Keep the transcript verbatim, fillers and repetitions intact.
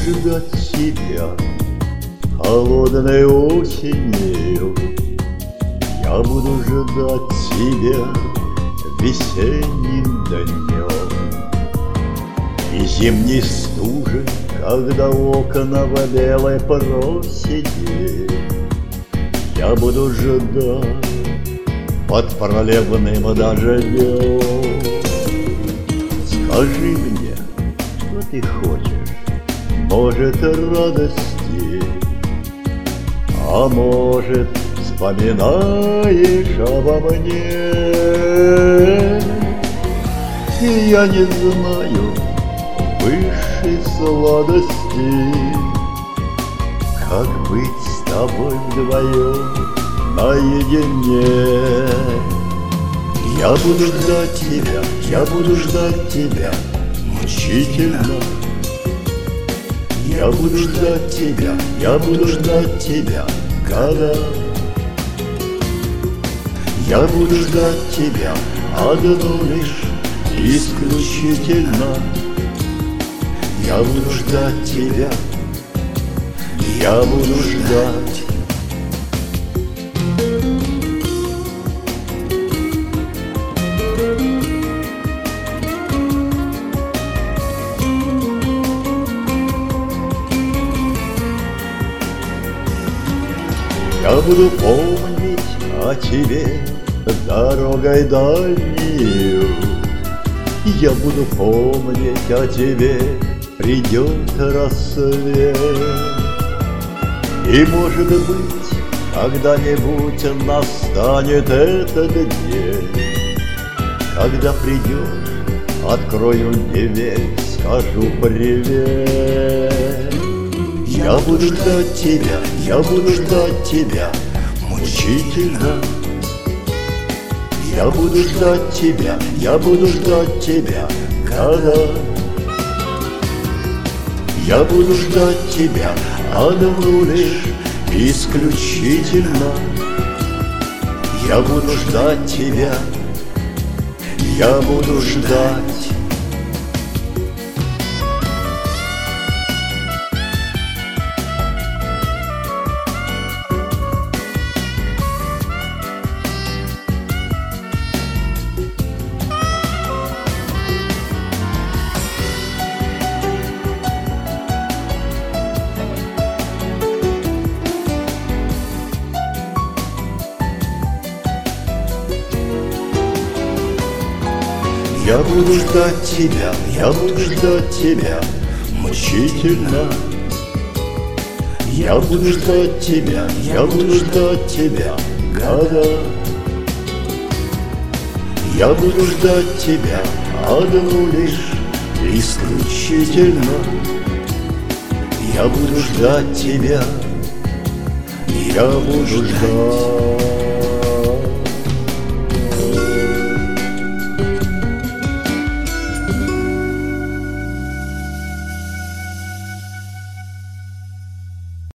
ждать тебя холодной осенью. Я буду ждать тебя весенним днем и зимней стужи, когда окна в белой просети. Я буду ждать под проливным дождем. Скажи мне, что ты хочешь, может, радости, а может, вспоминаешь обо мне. И я не знаю высшей сладости, как быть с тобой вдвоем наедине. Я буду ждать тебя, я буду ждать тебя мучительно. Я буду ждать тебя, я буду ждать тебя года. Я буду ждать тебя одну лишь исключительно. Я буду ждать тебя, я буду ждать. Я буду помнить о тебе дорогой дальнюю. Я буду помнить о тебе, придет рассвет. И, может быть, когда-нибудь настанет этот день, когда придешь, открою дверь, скажу привет. Я буду ждать тебя, я буду ждать тебя мучительно. Я буду ждать тебя, я буду ждать тебя года. Я буду ждать тебя одну лишь исключительно. Я буду ждать тебя, я буду ждать. Я буду ждать тебя, я буду ждать тебя мучительно. Я буду ждать тебя, я буду ждать тебя года. Я буду ждать тебя одну лишь исключительно. Я буду ждать тебя, я буду ждать.